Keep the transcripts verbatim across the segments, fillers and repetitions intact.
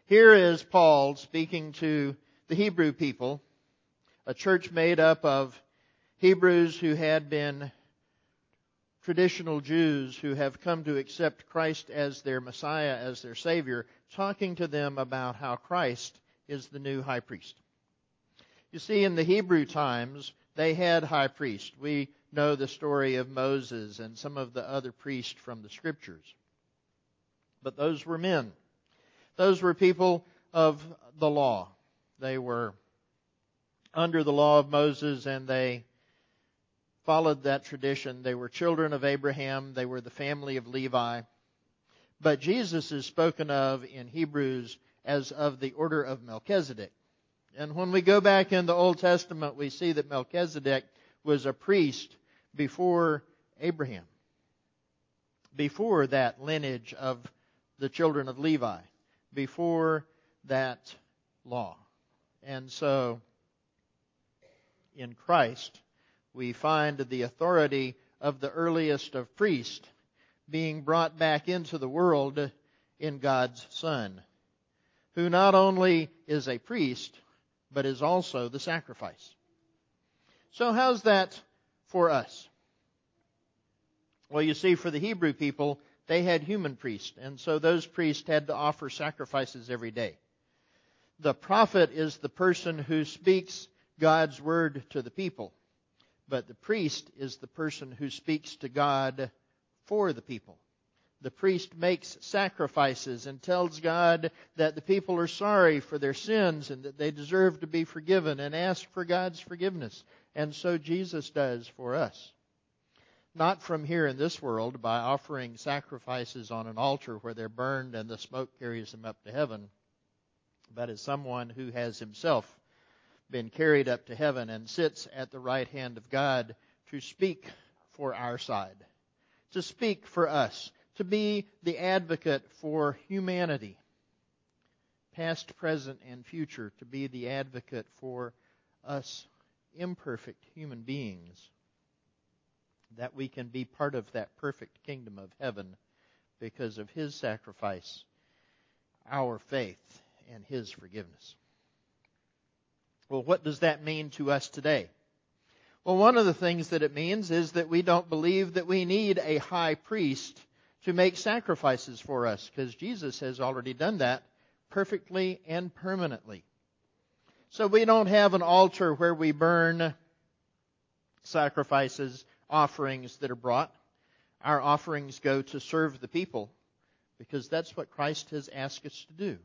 Here is Paul speaking to the Hebrew people, a church made up of Hebrews who had been traditional Jews who have come to accept Christ as their Messiah, as their Savior, talking to them about how Christ is the new high priest. You see, in the Hebrew times, they had high priests. We know the story of Moses and some of the other priests from the Scriptures. But those were men. Those were people of the law. They were under the law of Moses, and they followed that tradition. They were children of Abraham. They were the family of Levi. But Jesus is spoken of in Hebrews as of the order of Melchizedek. And when we go back in the Old Testament, we see that Melchizedek was a priest before Abraham, before that lineage of the children of Levi, before that law. And so, in Christ, we find the authority of the earliest of priests being brought back into the world in God's Son, who not only is a priest, but is also the sacrifice. So how's that for us? Well, you see, for the Hebrew people, they had human priests, and so those priests had to offer sacrifices every day. The prophet is the person who speaks God's word to the people, but the priest is the person who speaks to God for the people. The priest makes sacrifices and tells God that the people are sorry for their sins and that they deserve to be forgiven and ask for God's forgiveness. And so Jesus does for us. Not from here in this world by offering sacrifices on an altar where they're burned and the smoke carries them up to heaven, but as someone who has himself been carried up to heaven and sits at the right hand of God to speak for our side, to speak for us, to be the advocate for humanity, past, present, and future, to be the advocate for us imperfect human beings, that we can be part of that perfect kingdom of heaven because of His sacrifice, our faith, and His forgiveness. Well, what does that mean to us today? Well, one of the things that it means is that we don't believe that we need a high priest to make sacrifices for us, because Jesus has already done that perfectly and permanently. So we don't have an altar where we burn sacrifices, offerings that are brought. Our offerings go to serve the people, because that's what Christ has asked us to do.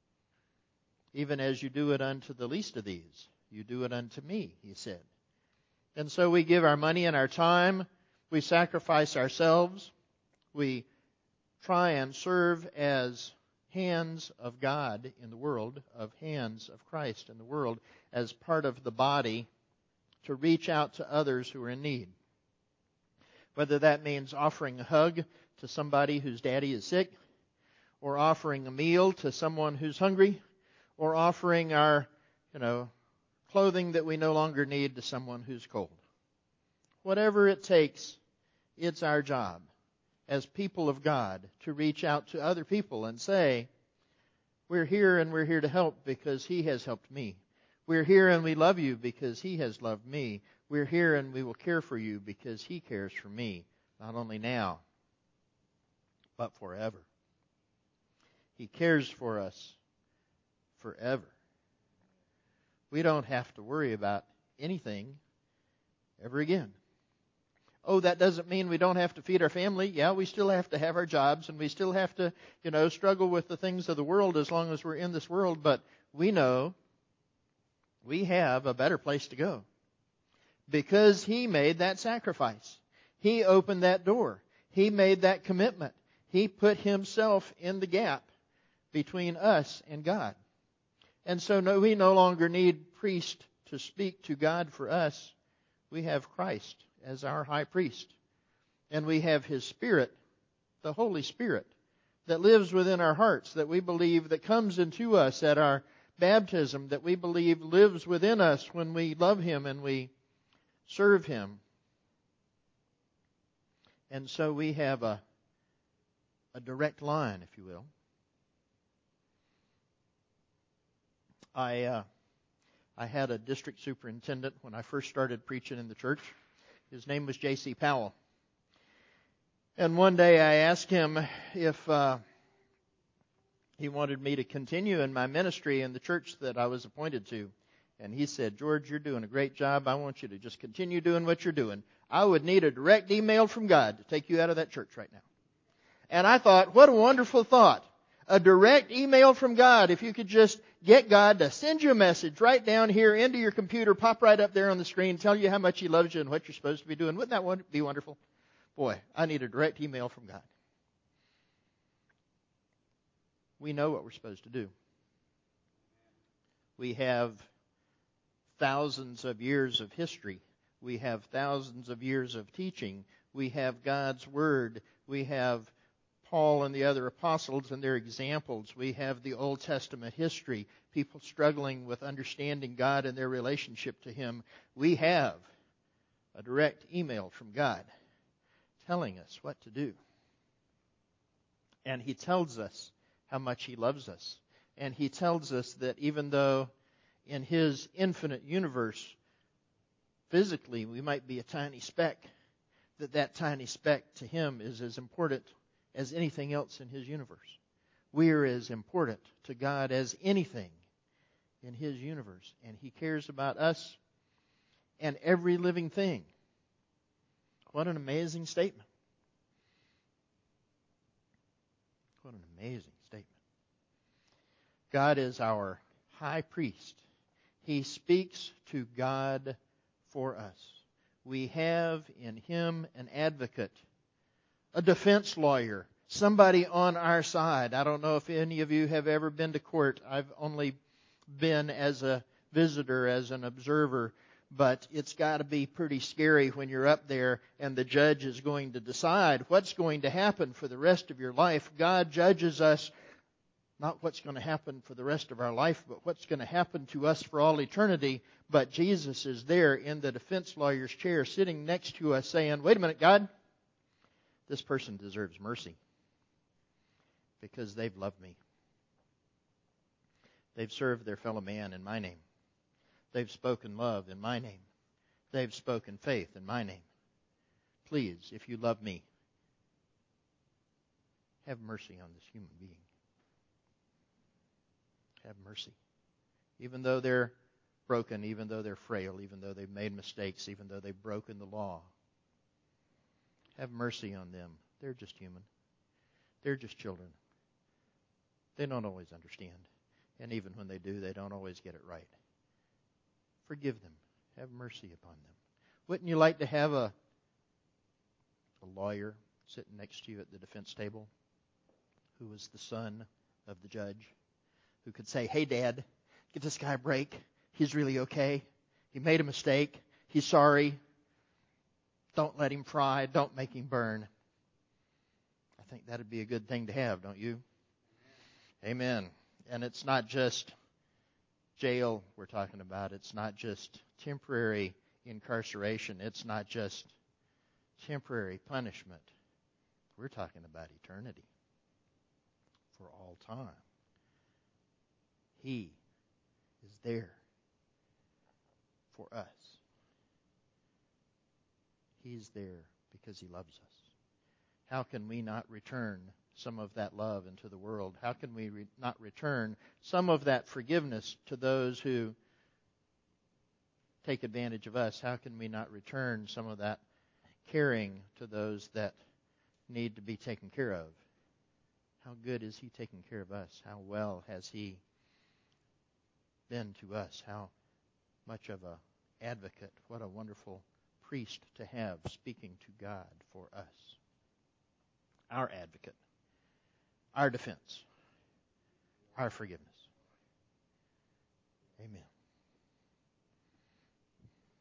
Even as you do it unto the least of these, you do it unto me, He said. And so we give our money and our time. We sacrifice ourselves. We try and serve as hands of God in the world, of hands of Christ in the world, as part of the body to reach out to others who are in need. Whether that means offering a hug to somebody whose daddy is sick, or offering a meal to someone who's hungry, or offering our, you know, clothing that we no longer need to someone who's cold. Whatever it takes, it's our job as people of God to reach out to other people and say, we're here and we're here to help because He has helped me. We're here and we love you because He has loved me. We're here and we will care for you because He cares for me, not only now, but forever. He cares for us forever. We don't have to worry about anything ever again. Oh, that doesn't mean we don't have to feed our family. Yeah, we still have to have our jobs, and we still have to, you know, struggle with the things of the world as long as we're in this world. But we know we have a better place to go because He made that sacrifice. He opened that door. He made that commitment. He put Himself in the gap between us and God. And so no, we no longer need priest to speak to God for us. We have Christ as our high priest. And we have His Spirit, the Holy Spirit, that lives within our hearts, that we believe that comes into us at our baptism, that we believe lives within us when we love Him and we serve Him. And so we have a, a direct line, if you will, I uh, I had a district superintendent when I first started preaching in the church. His name was J C Powell. And one day I asked him if uh, he wanted me to continue in my ministry in the church that I was appointed to. And he said, "George, you're doing a great job. I want you to just continue doing what you're doing. I would need a direct email from God to take you out of that church right now." And I thought, what a wonderful thought. A direct email from God. If you could just get God to send you a message right down here into your computer, pop right up there on the screen, tell you how much He loves you and what you're supposed to be doing. Wouldn't that be wonderful? Boy, I need a direct email from God. We know what we're supposed to do. We have thousands of years of history. We have thousands of years of teaching. We have God's Word. We have Paul and the other apostles and their examples. We have the Old Testament history, people struggling with understanding God and their relationship to Him. We have a direct email from God telling us what to do. And He tells us how much He loves us. And He tells us that even though in His infinite universe, physically we might be a tiny speck, that that tiny speck to Him is as important as anything else in His universe. We are as important to God as anything in His universe. And He cares about us and every living thing. What an amazing statement. What an amazing statement. God is our high priest. He speaks to God for us. We have in Him an advocate, a defense lawyer, somebody on our side. I don't know if any of you have ever been to court. I've only been as a visitor, as an observer, but it's got to be pretty scary when you're up there and the judge is going to decide what's going to happen for the rest of your life. God judges us, not what's going to happen for the rest of our life, but what's going to happen to us for all eternity. But Jesus is there in the defense lawyer's chair sitting next to us saying, "Wait a minute, God, this person deserves mercy because they've loved me. They've served their fellow man in my name. They've spoken love in my name. They've spoken faith in my name. Please, if you love me, have mercy on this human being. Have mercy." Even though they're broken, even though they're frail, even though they've made mistakes, even though they've broken the law, have mercy on them. They're just human. They're just children. They don't always understand. And even when they do, they don't always get it right. Forgive them. Have mercy upon them. Wouldn't you like to have a, a lawyer sitting next to you at the defense table who was the son of the judge, who could say, "Hey, Dad, give this guy a break. He's really okay. He made a mistake. He's sorry. Don't let him fry. Don't make him burn." I think that would be a good thing to have, don't you? Amen. And it's not just jail we're talking about. It's not just temporary incarceration. It's not just temporary punishment. We're talking about eternity for all time. He is there for us. He's there because He loves us. How can we not return some of that love into the world? How can we re- not return some of that forgiveness to those who take advantage of us? How can we not return some of that caring to those that need to be taken care of? How good is He taking care of us? How well has He been to us? How much of a advocate, what a wonderful priest to have speaking to God for us. Our advocate, our defense, our forgiveness. Amen.